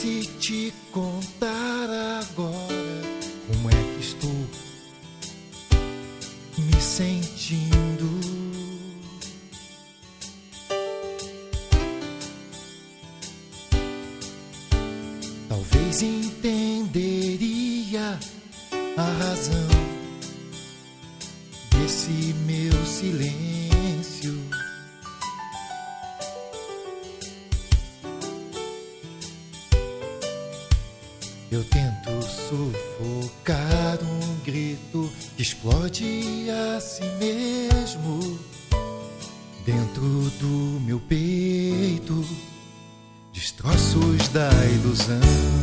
pudesse te contar agora como é que estou me sentindo. Talvez entenderia a razão desse meu silêncio. Eu tento sufocar um grito que explode a si mesmo dentro do meu peito, destroços da ilusão.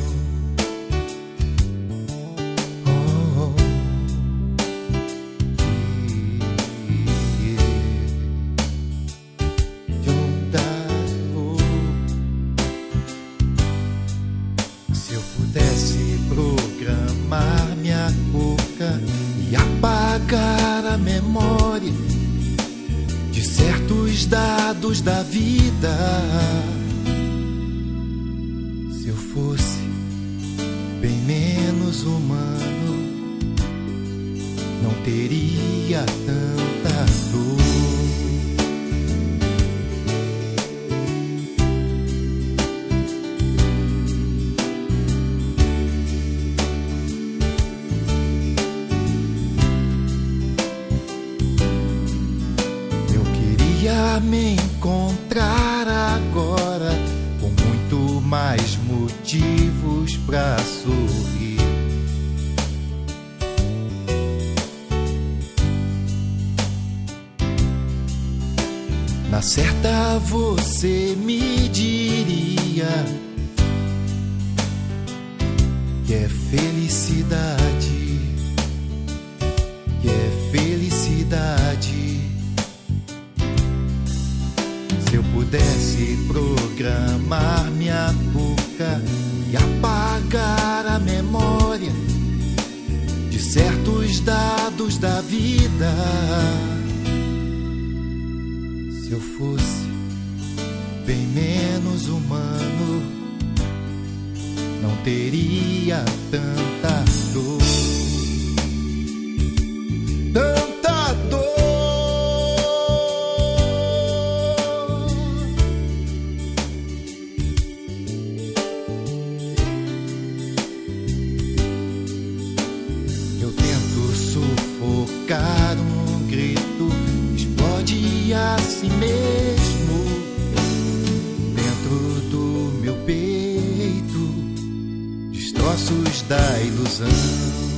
Se eu pudesse programar minha boca e apagar a memória de certos dados da vida, se eu fosse bem menos humano, não teria tanta dor. Me encontrar agora com muito mais motivos pra sorrir. Na certa você me diria que é felicidade, que é felicidade. Se eu pudesse programar minha boca e apagar a memória de certos dados da vida, se eu fosse bem menos humano, não teria tanta dor. Tanta dor. Sufocar um grito, explode a si mesmo dentro do meu peito, destroços da ilusão.